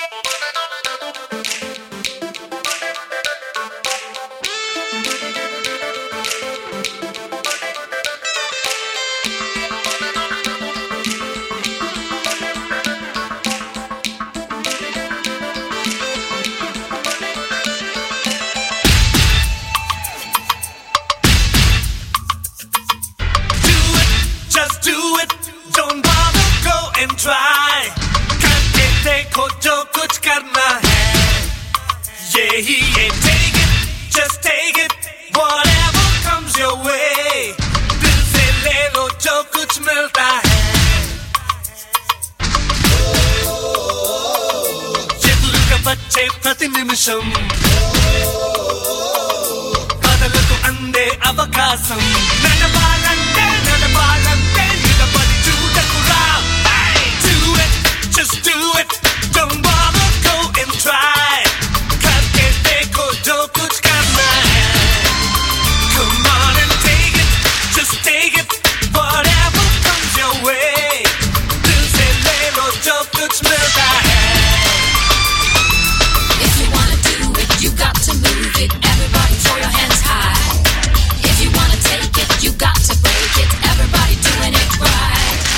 Try करके देखो जो कुछ करना है यही है take it just take it whatever comes your way दिल से ले लो जो कुछ मिलता है ఎదురుగా వచ్చే ప్రతి నిమిషం బదలకు అందే అవకాశం నడవాలంటే నిలబడి చూడకురా Just do it, don't bother, go and try. करके देखो जो कुछ करना है. Come on and take it, just take it, whatever comes your way. दिल से ले लो जो कुछ मिलता है. If you wanna do it, you got to move it. Everybody throw your hands high. If you wanna take it, you got to break it. Everybody doing it right.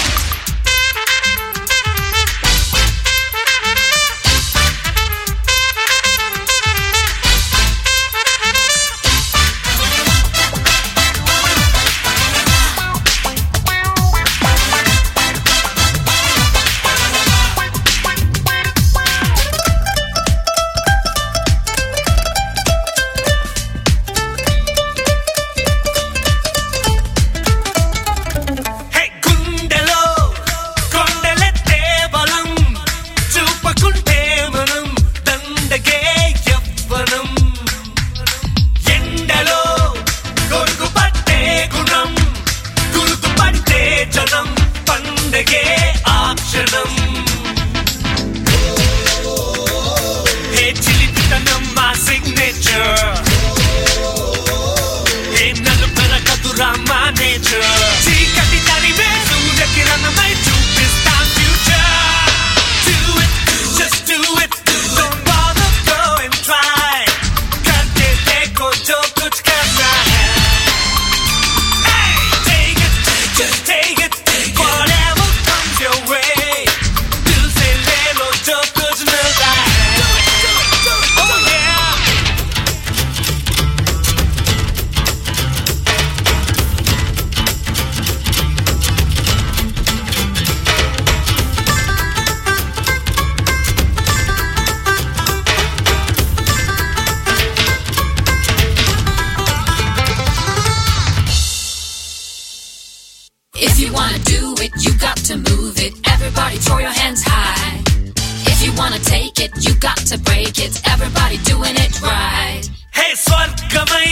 If you wanna do it, you got to move it. Everybody throw your hands high. If you wanna take it, you got to break it. Everybody doing it right. Hey స్వర్గమై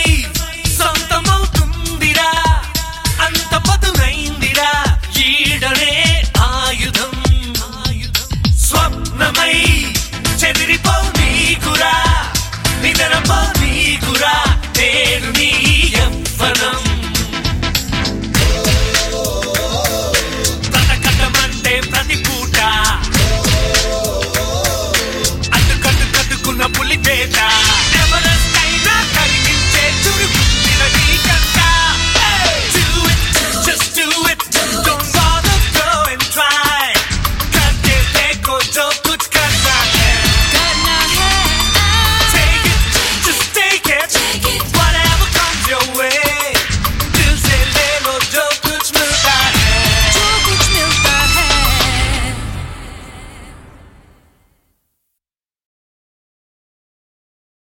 సొంతమవుతుందిరా అంత పదునైందిరా ఈడనే ఆయుధం స్వప్నమై చెదిరిపో నీకురా నిద్రపో నీకురా నేడు నీ యవ్వనం ప్రతి పూట అడ్డుకట్టుకున్న పులిపేట